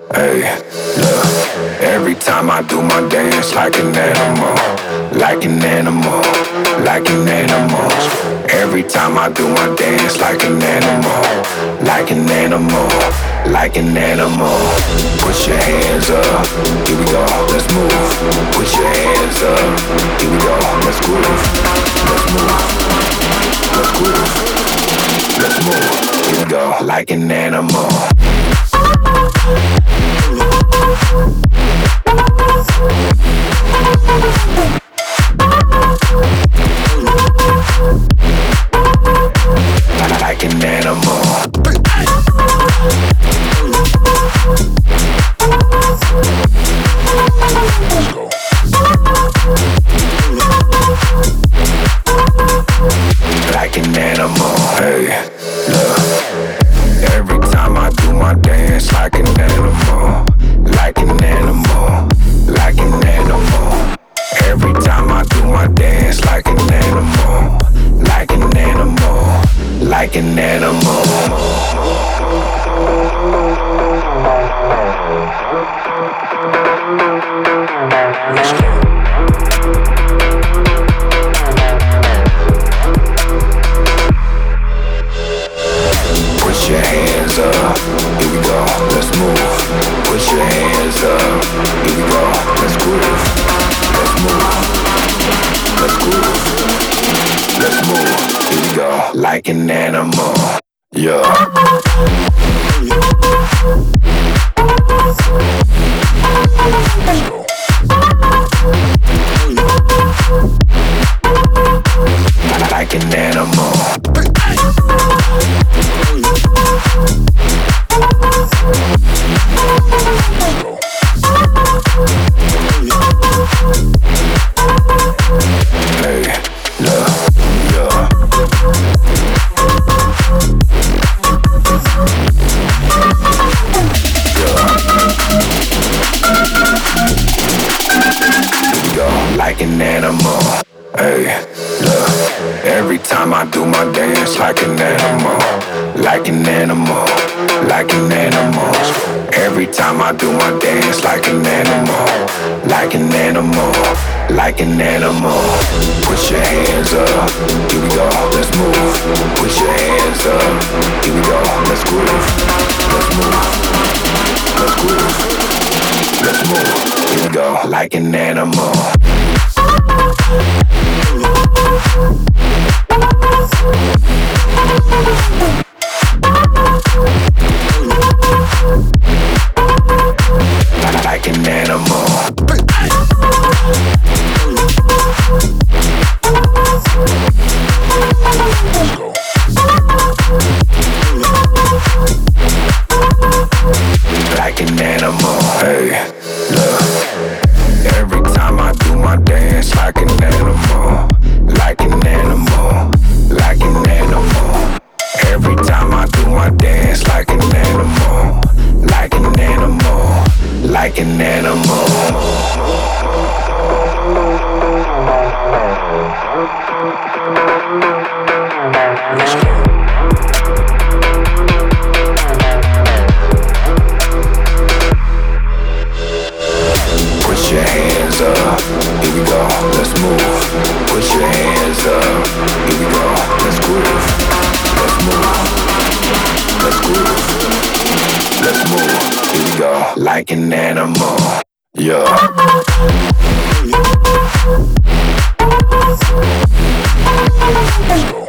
Hey, look, every time I do my dance like an animal, like an animal, like an animal. Every time I do my dance like an animal, like an animal, like an animal. Put your hands up, here we go, let's move. Put your hands up, here we go, let's groove. Let's move, let's groove, let's move. Here we go, like an animal. Like an animal. Let's go. Like an animal. Hey, look. Every time I do my dance like an animal. Like an animal. Like an animal. Every time I do my dance like an animal. Like an animal. Like an animal. Let's go. Put your hands up, here we go, let's move. Put your hands up, here we go, let's groove. Let's move, let's groove. Let's move, here we go, like an animal. Yeah. Let's go. Like an animal. Hey, look, yeah. Here we go, like an animal. Hey, look. Every time I do my dance like an animal. Like an animal. Like an animal. Every time I do my dance like an animal. Like an animal. Like an animal. Put your hands up, here we go, let's move. Put your hands up, here we go, let's groove. Let's move, let's groove. Let's move, here we go, like an animal. Like an animal. Let's go. Like an animal. Hey, look. Every time I do my dance like an animal. Like an animal. Like an animal. Every time I do my dance like an animal. Like an animal. Like an animal. Let's go. Put your hands up, here we go, let's move. Put your hands up, here we go, let's groove. Let's move, let's groove. Let's move, here we go, like an animal. Yeah. Let's go.